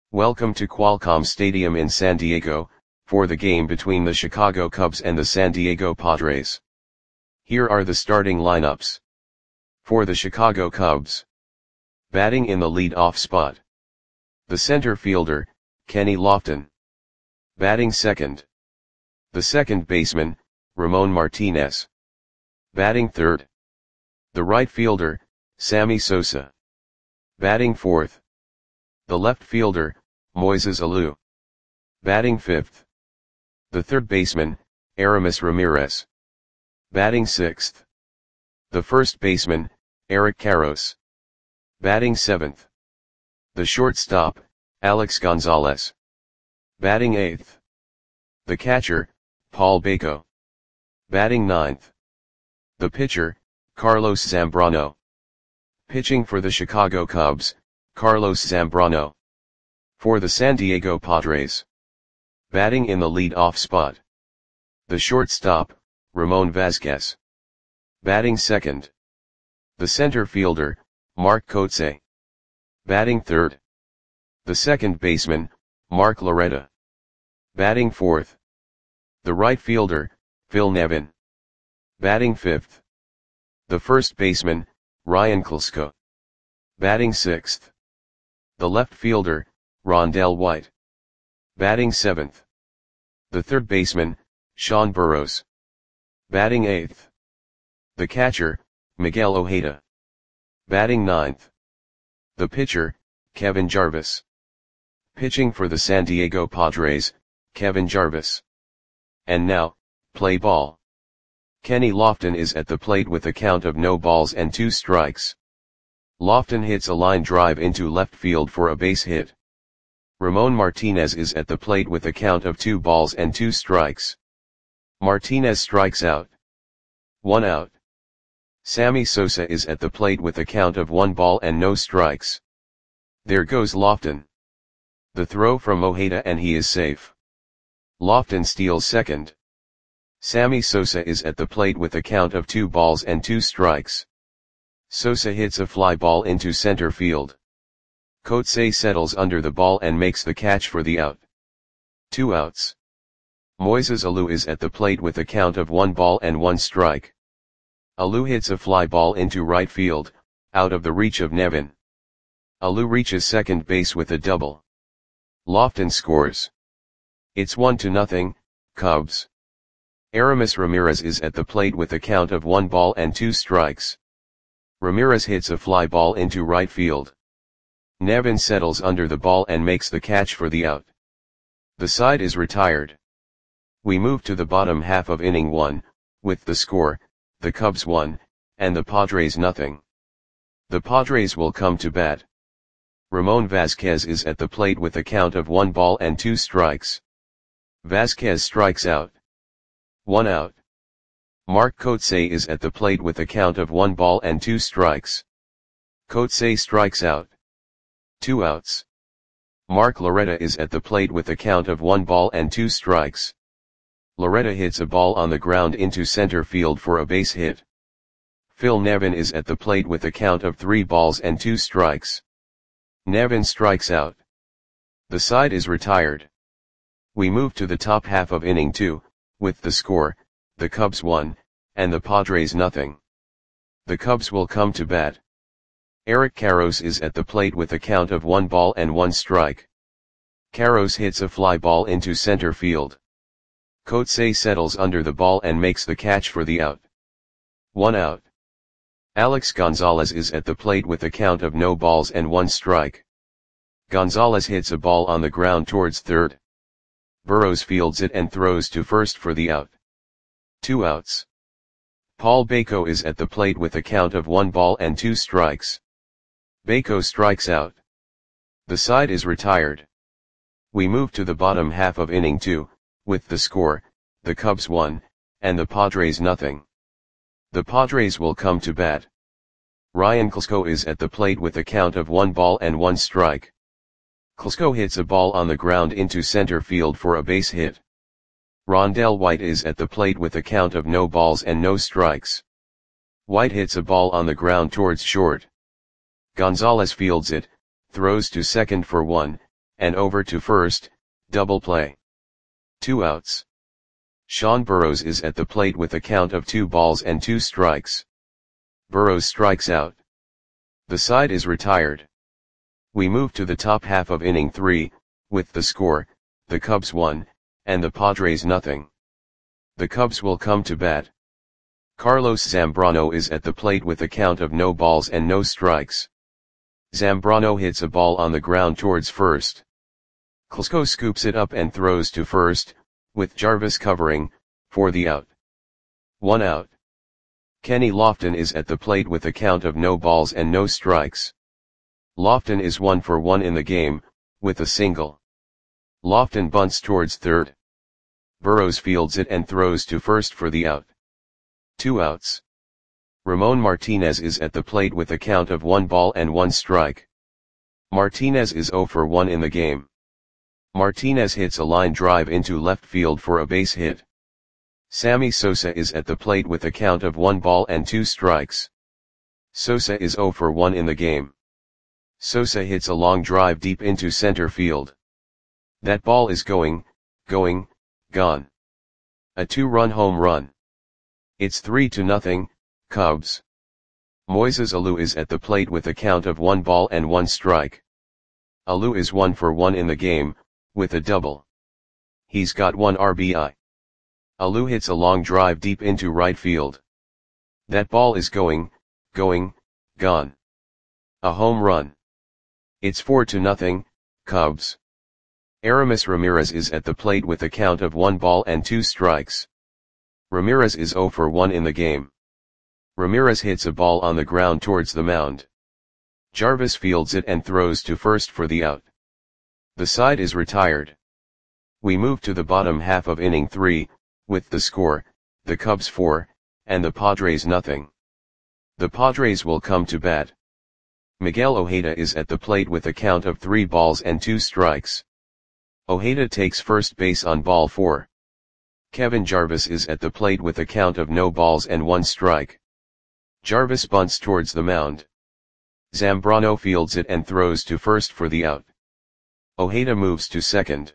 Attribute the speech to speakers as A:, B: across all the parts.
A: Welcome to Qualcomm Stadium in San Diego, for the game between the Chicago Cubs and the San Diego Padres. Here are the starting lineups. For the Chicago Cubs. Batting in the lead-off spot. The center fielder, Kenny Lofton. Batting second. The second baseman, Ramon Martinez. Batting third. The right fielder, Sammy Sosa. Batting fourth. The left fielder, Moises Alou. Batting fifth. The third baseman, Aramis Ramirez. Batting sixth. The first baseman, Eric Karros. Batting seventh. The shortstop, Alex Gonzalez. Batting eighth. The catcher, Paul Bako. Batting ninth. The pitcher, Carlos Zambrano. Pitching for the Chicago Cubs, Carlos Zambrano. For the San Diego Padres. Batting in the lead-off spot. The shortstop, Ramon Vazquez. Batting second. The center fielder, Mark Kotsay. Batting third. The second baseman, Mark Loretta. Batting fourth. The right fielder, Phil Nevin. Batting fifth. The first baseman, Ryan Klesko. Batting sixth. The left fielder, Rondell White. Batting seventh. The third baseman, Sean Burrows. Batting eighth. The catcher, Miguel Ojeda. Batting ninth. The pitcher, Kevin Jarvis. Pitching for the San Diego Padres, Kevin Jarvis. And now, play ball. Kenny Lofton is at the plate with a count of no balls and 2 strikes. Lofton hits a line drive into left field for a base hit. Ramon Martinez is at the plate with a count of 2 balls and 2 strikes. Martinez strikes out. 1 out. Sammy Sosa is at the plate with a count of 1 ball and no strikes. There goes Lofton. The throw from Ojeda and he is safe. Lofton steals second. Sammy Sosa is at the plate with a count of 2 balls and 2 strikes. Sosa hits a fly ball into center field. Kotsay settles under the ball and makes the catch for the out. 2 outs. Moises Alou is at the plate with a count of 1 ball and 1 strike. Alou hits a fly ball into right field, out of the reach of Nevin. Alou reaches second base with a double. Lofton scores. It's 1-0, Cubs. Aramis Ramirez is at the plate with a count of 1 ball and 2 strikes. Ramirez hits a fly ball into right field. Nevin settles under the ball and makes the catch for the out. The side is retired. We move to the bottom half of inning 1, with the score, the Cubs 1, and the Padres 0. The Padres will come to bat. Ramon Vazquez is at the plate with a count of 1 ball and 2 strikes. Vazquez strikes out. 1 out. Mark Kotsay is at the plate with a count of 1 ball and 2 strikes. Kotsay strikes out. 2 outs. Mark Loretta is at the plate with a count of 1 ball and 2 strikes. Loretta hits a ball on the ground into center field for a base hit. Phil Nevin is at the plate with a count of 3 balls and 2 strikes. Nevin strikes out. The side is retired. We move to the top half of inning 2, with the score, the Cubs 1, and the Padres 0. The Cubs will come to bat. Eric Karros is at the plate with a count of 1 ball and 1 strike. Karros hits a fly ball into center field. Kotsay settles under the ball and makes the catch for the out. 1 out. Alex Gonzalez is at the plate with a count of no balls and 1 strike. Gonzalez hits a ball on the ground towards third. Burrows fields it and throws to first for the out. 2 outs. Paul Bako is at the plate with a count of 1 ball and 2 strikes. Bako strikes out. The side is retired. We move to the bottom half of inning 2, with the score, the Cubs 1, and the Padres 0. The Padres will come to bat. Ryan Klesko is at the plate with a count of 1 ball and 1 strike. Klesko hits a ball on the ground into center field for a base hit. Rondell White is at the plate with a count of no balls and no strikes. White hits a ball on the ground towards short. Gonzalez fields it, throws to second for 1, and over to first, double play. 2 outs. Sean Burrows is at the plate with a count of 2 balls and 2 strikes. Burrows strikes out. The side is retired. We move to the top half of inning 3, with the score, the Cubs 1, and the Padres nothing. The Cubs will come to bat. Carlos Zambrano is at the plate with a count of no balls and no strikes. Zambrano hits a ball on the ground towards first. Klesko scoops it up and throws to first, with Jarvis covering, for the out. 1 out. Kenny Lofton is at the plate with a count of no balls and no strikes. Lofton is 1 for 1 in the game, with a single. Lofton bunts towards third. Burrows fields it and throws to first for the out. 2 outs. Ramon Martinez is at the plate with a count of 1 ball and 1 strike. Martinez is 0 for 1 in the game. Martinez hits a line drive into left field for a base hit. Sammy Sosa is at the plate with a count of 1 ball and 2 strikes. Sosa is 0 for 1 in the game. Sosa hits a long drive deep into center field. That ball is gone. A 2-run home run. It's 3-0, Cubs. Moises Alou is at the plate with a count of 1 ball and 1 strike. Alou is 1 for 1 in the game, with a double. He's got 1 RBI. Alou hits a long drive deep into right field. That ball is gone. A home run. It's 4-0, Cubs. Aramis Ramirez is at the plate with a count of 1 ball and 2 strikes. Ramirez is 0 for 1 in the game. Ramirez hits a ball on the ground towards the mound. Jarvis fields it and throws to first for the out. The side is retired. We move to the bottom half of inning 3, with the score, the Cubs 4, and the Padres nothing. The Padres will come to bat. Miguel Ojeda is at the plate with a count of 3 balls and 2 strikes. Ojeda takes first base on ball 4. Kevin Jarvis is at the plate with a count of no balls and 1 strike. Jarvis bunts towards the mound. Zambrano fields it and throws to first for the out. Ojeda moves to second.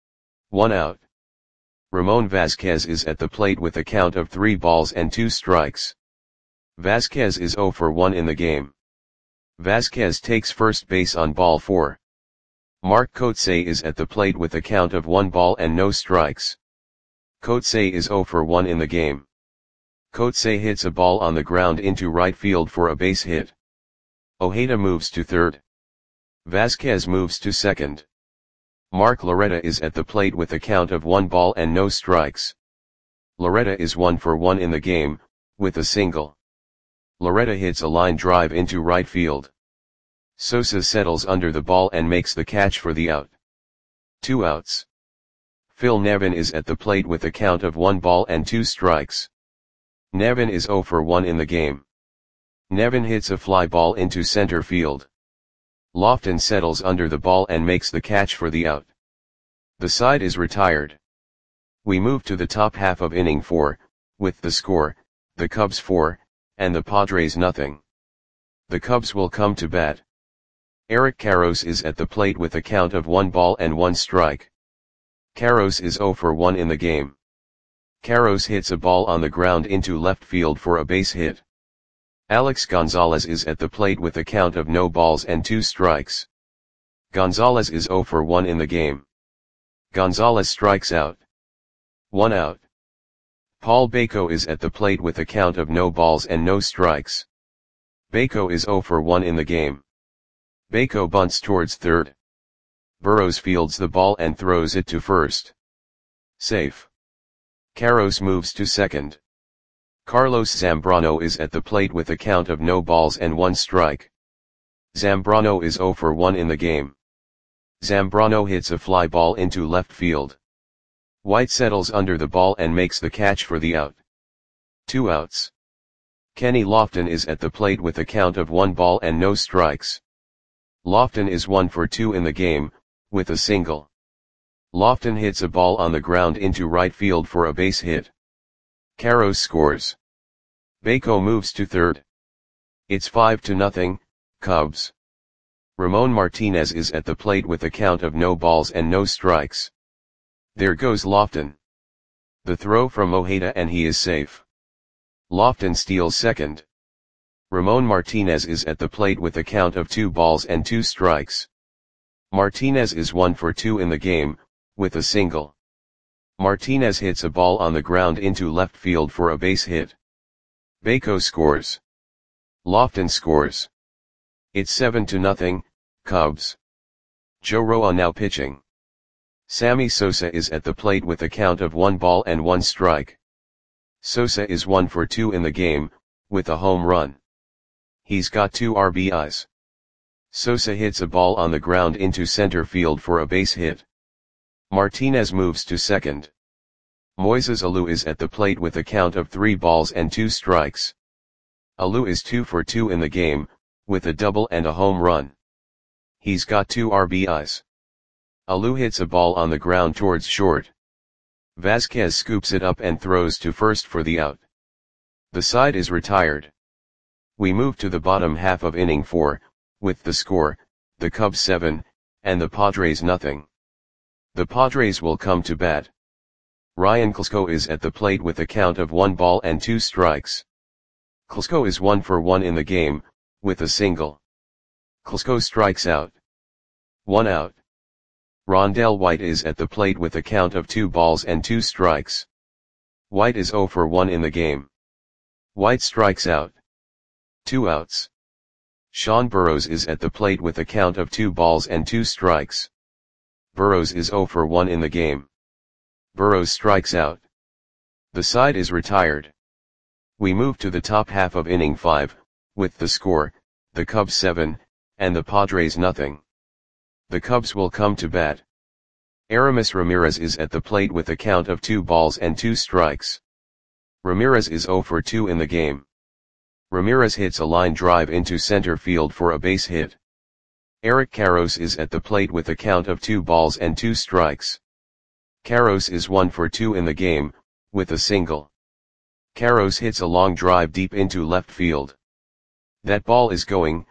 A: 1 out. Ramon Vazquez is at the plate with a count of 3 balls and 2 strikes. Vazquez is 0 for 1 in the game. Vazquez takes first base on ball 4. Mark Kotsay is at the plate with a count of 1 ball and no strikes. Kotsay is 0 for 1 in the game. Kotsay hits a ball on the ground into right field for a base hit. Ojeda moves to third. Vazquez moves to second. Mark Loretta is at the plate with a count of 1 ball and no strikes. Loretta is 1 for 1 in the game, with a single. Loretta hits a line drive into right field. Sosa settles under the ball and makes the catch for the out. 2 outs. Phil Nevin is at the plate with a count of 1 ball and 2 strikes. Nevin is 0 for 1 in the game. Nevin hits a fly ball into center field. Lofton settles under the ball and makes the catch for the out. The side is retired. We move to the top half of inning 4, with the score, the Cubs 4, and the Padres nothing. The Cubs will come to bat. Eric Karros is at the plate with a count of 1 ball and 1 strike. Karros is 0 for 1 in the game. Karros hits a ball on the ground into left field for a base hit. Alex Gonzalez is at the plate with a count of no balls and 2 strikes. Gonzalez is 0 for 1 in the game. Gonzalez strikes out. 1 out. Paul Bako is at the plate with a count of no balls and no strikes. Bako is 0 for 1 in the game. Bako bunts towards third. Burrows fields the ball and throws it to first. Safe. Karros moves to second. Carlos Zambrano is at the plate with a count of no balls and 1 strike. Zambrano is 0 for 1 in the game. Zambrano hits a fly ball into left field. White settles under the ball and makes the catch for the out. 2 outs. Kenny Lofton is at the plate with a count of 1 ball and no strikes. Lofton is 1 for 2 in the game, with a single. Lofton hits a ball on the ground into right field for a base hit. Karros scores. Bako moves to third. It's 5-0, Cubs. Ramon Martinez is at the plate with a count of no balls and no strikes. There goes Lofton. The throw from Ojeda and he is safe. Lofton steals second. Ramon Martinez is at the plate with a count of 2 balls and 2 strikes. Martinez is 1 for 2 in the game, with a single. Martinez hits a ball on the ground into left field for a base hit. Baco scores. Lofton scores. It's 7-0, Cubs. Joe Roa now pitching. Sammy Sosa is at the plate with a count of 1 ball and 1 strike. Sosa is 1 for 2 in the game, with a home run. He's got 2 RBIs. Sosa hits a ball on the ground into center field for a base hit. Martinez moves to second. Moises Alou is at the plate with a count of 3 balls and 2 strikes. Alou is 2 for 2 in the game, with a double and a home run. He's got 2 RBIs. Alou hits a ball on the ground towards short. Vasquez scoops it up and throws to first for the out. The side is retired. We move to the bottom half of inning 4, with the score, the Cubs 7, and the Padres nothing. The Padres will come to bat. Ryan Klesko is at the plate with a count of 1 ball and 2 strikes. Klesko is 1 for 1 in the game, with a single. Klesko strikes out. 1 out. Rondell White is at the plate with a count of 2 balls and 2 strikes. White is 0 for 1 in the game. White strikes out. 2 outs. Sean Burrows is at the plate with a count of 2 balls and 2 strikes. Burrows is 0 for 1 in the game. Burrows strikes out. The side is retired. We move to the top half of inning 5, with the score, the Cubs 7, and the Padres nothing. The Cubs will come to bat. Aramis Ramirez is at the plate with a count of 2 balls and 2 strikes. Ramirez is 0 for 2 in the game. Ramirez hits a line drive into center field for a base hit. Eric Karros is at the plate with a count of 2 balls and 2 strikes. Karros is 1 for 2 in the game, with a single. Karros hits a long drive deep into left field. That ball is gone.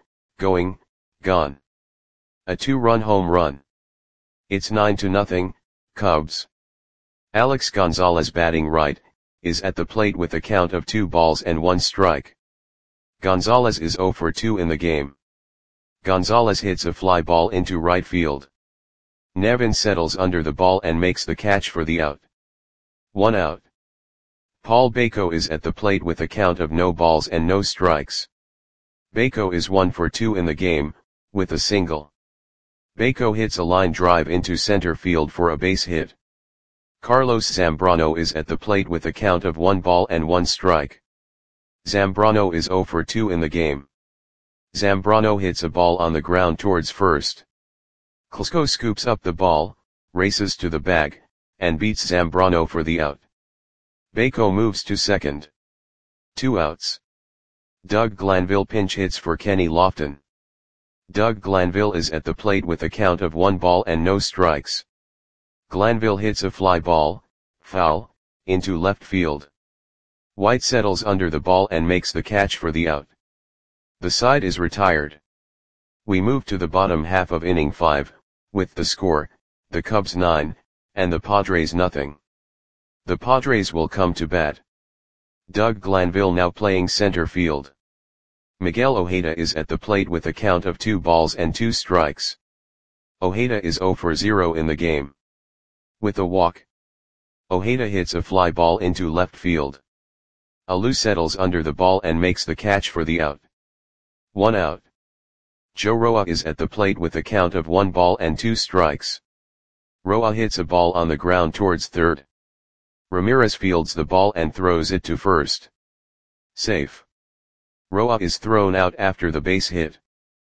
A: A 2-run home run. It's 9-0, Cubs. Alex Gonzalez batting right, is at the plate with a count of 2 balls and 1 strike. Gonzalez is 0 for 2 in the game. Gonzalez hits a fly ball into right field. Nevin settles under the ball and makes the catch for the out. 1 out. Paul Baco is at the plate with a count of no balls and no strikes. Baco is 1 for 2 in the game, with a single. Baco hits a line drive into center field for a base hit. Carlos Zambrano is at the plate with a count of 1 ball and 1 strike. Zambrano is 0 for 2 in the game. Zambrano hits a ball on the ground towards first. Klesko scoops up the ball, races to the bag, and beats Zambrano for the out. Baco moves to second. 2 outs. Doug Glanville pinch hits for Kenny Lofton. Doug Glanville is at the plate with a count of 1 ball and no strikes. Glanville hits a fly ball, foul, into left field. White settles under the ball and makes the catch for the out. The side is retired. We move to the bottom half of inning 5, with the score, the Cubs 9, and the Padres nothing. The Padres will come to bat. Doug Glanville now playing center field. Miguel Ojeda is at the plate with a count of 2 balls and 2 strikes. Ojeda is 0 for 0 in the game. With a walk. Ojeda hits a fly ball into left field. Alou settles under the ball and makes the catch for the out. 1 out. Joe Roa is at the plate with a count of 1 ball and 2 strikes. Roa hits a ball on the ground towards third. Ramirez fields the ball and throws it to first. Safe. Roa is thrown out after the base hit.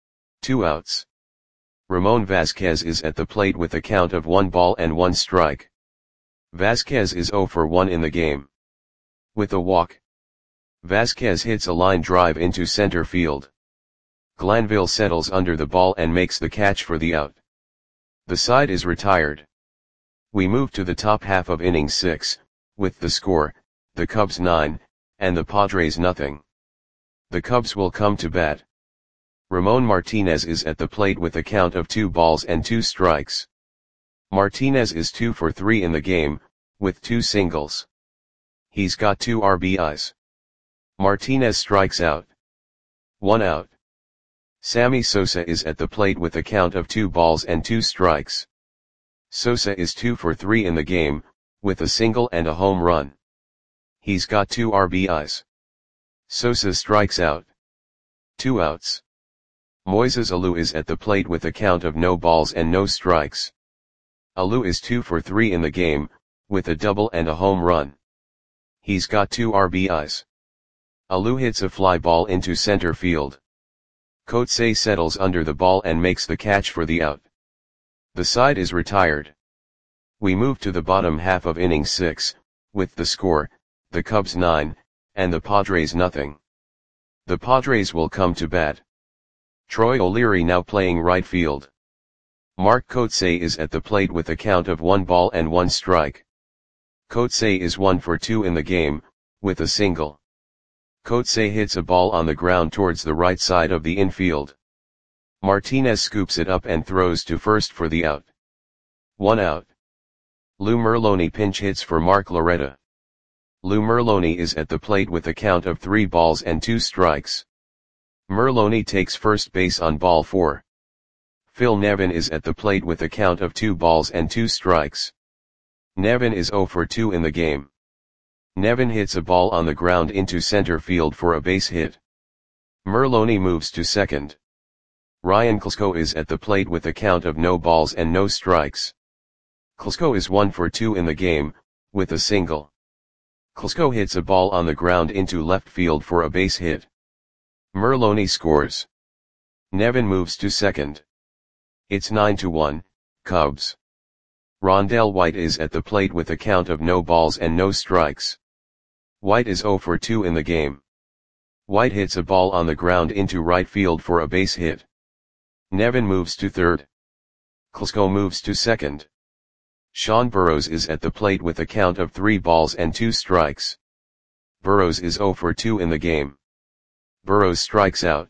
A: 2 outs. Ramon Vasquez is at the plate with a count of 1 ball and 1 strike. Vasquez is 0 for 1 in the game. With a walk. Vasquez hits a line drive into center field. Glanville settles under the ball and makes the catch for the out. The side is retired. We move to the top half of inning 6, with the score, the Cubs 9, and the Padres nothing. The Cubs will come to bat. Ramon Martinez is at the plate with a count of 2 balls and 2 strikes. Martinez is 2 for 3 in the game, with 2 singles. He's got 2 RBIs. Martinez strikes out. 1 out. Sammy Sosa is at the plate with a count of 2 balls and 2 strikes. Sosa is 2 for 3 in the game, with a single and a home run. He's got 2 RBIs. Sosa strikes out. 2 outs. Moises Alou is at the plate with a count of no balls and no strikes. Alou is 2 for 3 in the game, with a double and a home run. He's got 2 RBIs. Alou hits a fly ball into center field. Coetzee settles under the ball and makes the catch for the out. The side is retired. We move to the bottom half of inning 6, with the score, the Cubs 9, and the Padres nothing. The Padres will come to bat. Troy O'Leary now playing right field. Mark Coetzee is at the plate with a count of 1 ball and 1 strike. Coetzee is 1 for 2 in the game, with a single. Coetzee hits a ball on the ground towards the right side of the infield. Martinez scoops it up and throws to first for the out. 1 out. Lou Merloni pinch hits for Mark Loretta. Lou Merloni is at the plate with a count of 3 balls and 2 strikes. Merloni takes first base on ball 4. Phil Nevin is at the plate with a count of 2 balls and 2 strikes. Nevin is 0 for 2 in the game. Nevin hits a ball on the ground into center field for a base hit. Merloni moves to second. Ryan Klesko is at the plate with a count of no balls and no strikes. Klesko is 1 for 2 in the game, with a single. Klesko hits a ball on the ground into left field for a base hit. Merloni scores. Nevin moves to second. It's 9-1, Cubs. Rondell White is at the plate with a count of no balls and no strikes. White is 0 for 2 in the game. White hits a ball on the ground into right field for a base hit. Nevin moves to third. Klesko moves to second. Sean Burrows is at the plate with a count of 3 balls and 2 strikes. Burrows is 0 for 2 in the game. Burrows strikes out.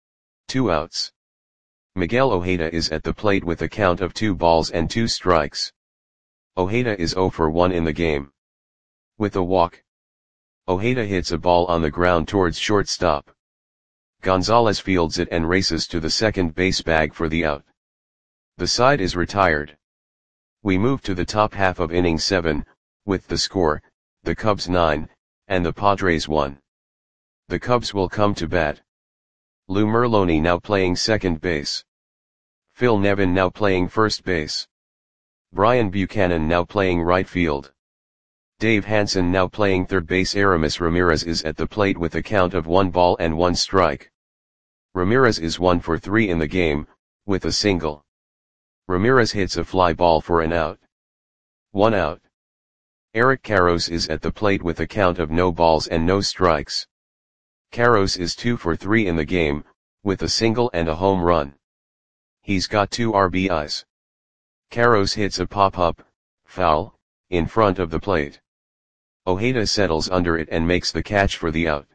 A: 2 outs. Miguel Ojeda is at the plate with a count of 2 balls and 2 strikes. Ojeda is 0 for 1 in the game. With a walk. Ojeda hits a ball on the ground towards shortstop. Gonzalez fields it and races to the second base bag for the out. The side is retired. We move to the top half of inning 7, with the score, the Cubs 9, and the Padres 1. The Cubs will come to bat. Lou Merloni now playing second base. Phil Nevin now playing first base. Brian Buchanan now playing right field. Dave Hansen now playing third base. Aramis Ramirez is at the plate with a count of 1 ball and 1 strike. Ramirez is 1 for 3 in the game, with a single. Ramirez hits a fly ball for an out. 1 out. Eric Karros is at the plate with a count of no balls and no strikes. Karros is 2 for 3 in the game, with a single and a home run. He's got 2 RBIs. Karros hits a pop-up, foul, in front of the plate. Ojeda settles under it and makes the catch for the out.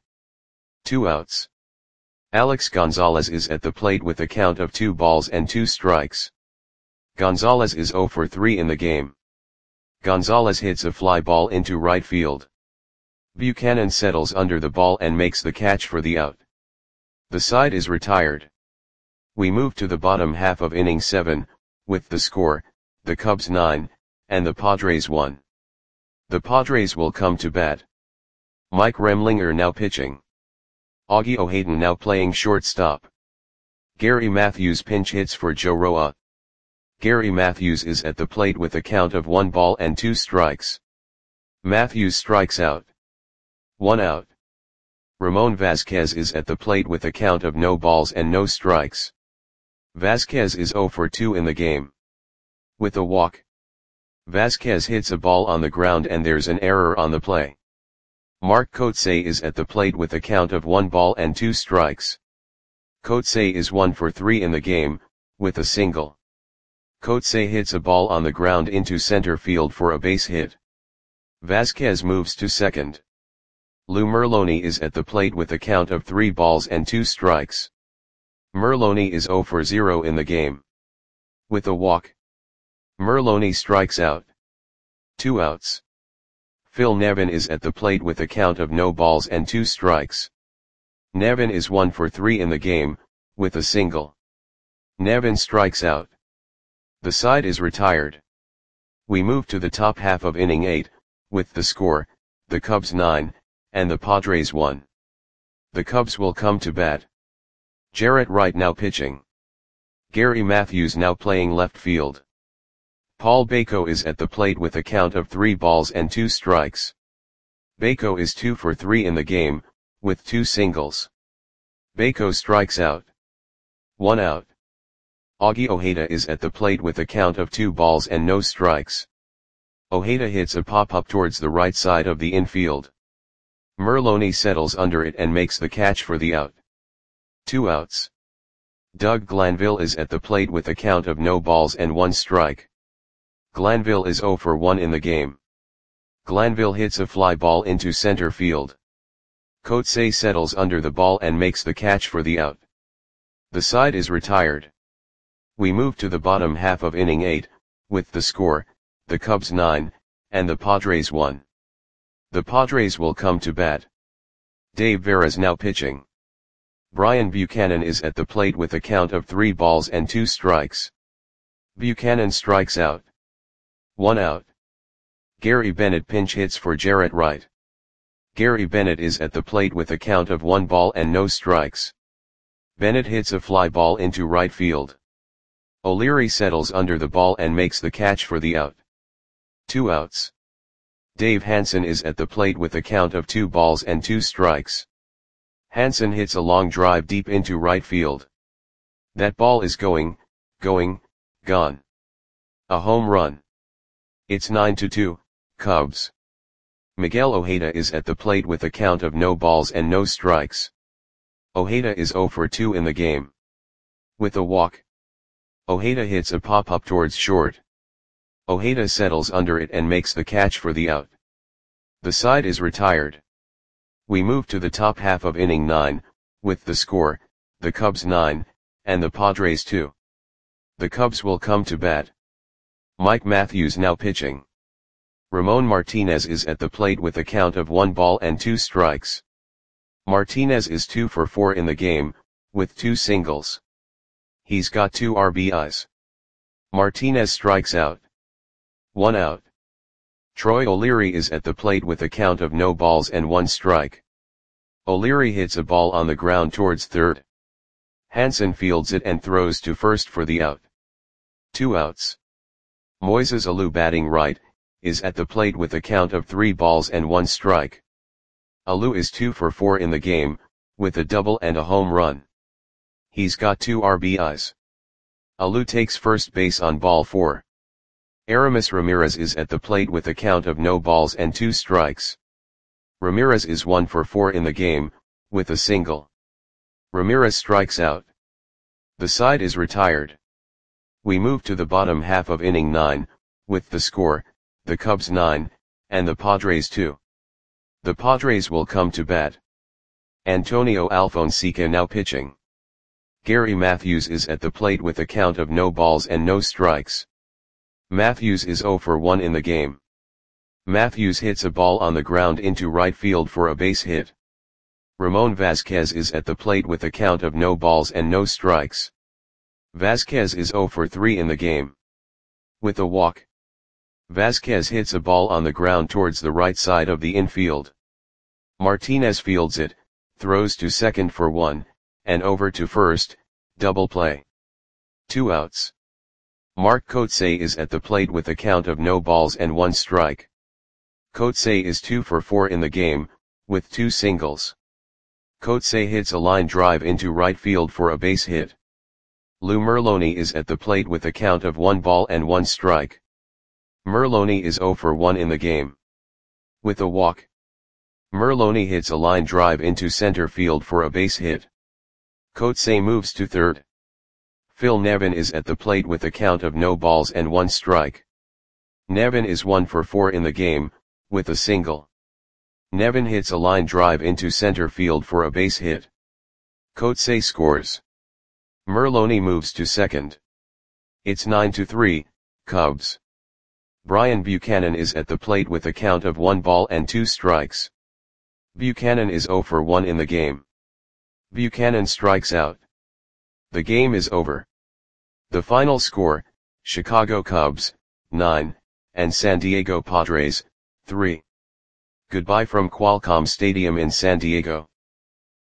A: 2 outs. Alex Gonzalez is at the plate with a count of 2 balls and 2 strikes. Gonzalez is 0 for 3 in the game. Gonzalez hits a fly ball into right field. Buchanan settles under the ball and makes the catch for the out. The side is retired. We move to the bottom half of inning 7, with the score, the Cubs 9, and the Padres 1. The Padres will come to bat. Mike Remlinger now pitching. Augie O'Haden now playing shortstop. Gary Matthews pinch hits for Joe Roa. Gary Matthews is at the plate with a count of 1 ball and 2 strikes. Matthews strikes out. 1 out. Ramon Vasquez is at the plate with a count of no balls and no strikes. Vasquez is 0 for 2 in the game. With a walk. Vasquez hits a ball on the ground and there's an error on the play. Mark Coetzee is at the plate with a count of 1 ball and 2 strikes. Coetzee is 1 for 3 in the game, with a single. Coetzee hits a ball on the ground into center field for a base hit. Vasquez moves to second. Lou Merloni is at the plate with a count of 3 balls and 2 strikes. Merloni is 0 for 0 in the game. With a walk, Merloni strikes out. 2 outs. Phil Nevin is at the plate with a count of no balls and 2 strikes. Nevin is 1 for 3 in the game, with a single. Nevin strikes out. The side is retired. We move to the top half of inning 8, with the score, the Cubs 9, and the Padres 1. The Cubs will come to bat. Jarrett Wright now pitching. Gary Matthews now playing left field. Paul Bako is at the plate with a count of 3 balls and 2 strikes. Bako is 2 for 3 in the game, with 2 singles. Bako strikes out. 1 out. Augie Ojeda is at the plate with a count of 2 balls and no strikes. Ojeda hits a pop-up towards the right side of the infield. Merloni settles under it and makes the catch for the out. 2 outs. Doug Glanville is at the plate with a count of no balls and 1 strike. Glanville is 0 for 1 in the game. Glanville hits a fly ball into center field. Coetzee settles under the ball and makes the catch for the out. The side is retired. We move to the bottom half of inning 8, with the score, the Cubs 9, and the Padres 1. The Padres will come to bat. Dave Veras now pitching. Brian Buchanan is at the plate with a count of 3 balls and 2 strikes. Buchanan strikes out. 1 out. Gary Bennett pinch hits for Jarrett Wright. Gary Bennett is at the plate with a count of 1 ball and no strikes. Bennett hits a fly ball into right field. O'Leary settles under the ball and makes the catch for the out. 2 outs. Dave Hansen is at the plate with a count of 2 balls and 2 strikes. Hansen hits a long drive deep into right field. That ball is gone. A home run. It's 9-2, Cubs. Miguel Ojeda is at the plate with a count of no balls and no strikes. Ojeda is 0 for 2 in the game. With a walk, Ojeda hits a pop-up towards short. Ojeda settles under it and makes the catch for the out. The side is retired. We move to the top half of inning 9, with the score, the Cubs 9, and the Padres 2. The Cubs will come to bat. Mike Matthews now pitching. Ramon Martinez is at the plate with a count of 1 ball and 2 strikes. Martinez is 2 for 4 in the game, with 2 singles. He's got 2 RBIs. Martinez strikes out. 1 out. Troy O'Leary is at the plate with a count of no balls and 1 strike. O'Leary hits a ball on the ground towards third. Hansen fields it and throws to first for the out. 2 outs. Moises Alou batting right, is at the plate with a count of 3 balls and 1 strike. Alou is 2 for 4 in the game, with a double and a home run. He's got 2 RBIs. Alou takes first base on ball 4. Aramis Ramirez is at the plate with a count of no balls and 2 strikes. Ramirez is 1 for 4 in the game, with a single. Ramirez strikes out. The side is retired. We move to the bottom half of inning 9, with the score, the Cubs 9, and the Padres 2. The Padres will come to bat. Antonio Alfonseca now pitching. Gary Matthews is at the plate with a count of no balls and no strikes. Matthews is 0 for 1 in the game. Matthews hits a ball on the ground into right field for a base hit. Ramon Vasquez is at the plate with a count of no balls and no strikes. Vasquez is 0 for 3 in the game. With a walk, Vasquez hits a ball on the ground towards the right side of the infield. Martinez fields it, throws to second for 1, and over to first, double play. 2 outs. Mark Coetzee is at the plate with a count of no balls and 1 strike. Coetzee is 2 for 4 in the game, with 2 singles. Coetzee hits a line drive into right field for a base hit. Lou Merloni is at the plate with a count of 1 ball and 1 strike. Merloni is 0 for 1 in the game. With a walk, Merloni hits a line drive into center field for a base hit. Coetzee moves to third. Phil Nevin is at the plate with a count of no balls and 1 strike. Nevin is 1 for 4 in the game, with a single. Nevin hits a line drive into center field for a base hit. Coetzee scores. Merloni moves to second. It's 9-3, Cubs. Brian Buchanan is at the plate with a count of 1 ball and 2 strikes. Buchanan is 0 for 1 in the game. Buchanan strikes out. The game is over. The final score, Chicago Cubs, 9, and San Diego Padres, 3. Goodbye from Qualcomm Stadium in San Diego.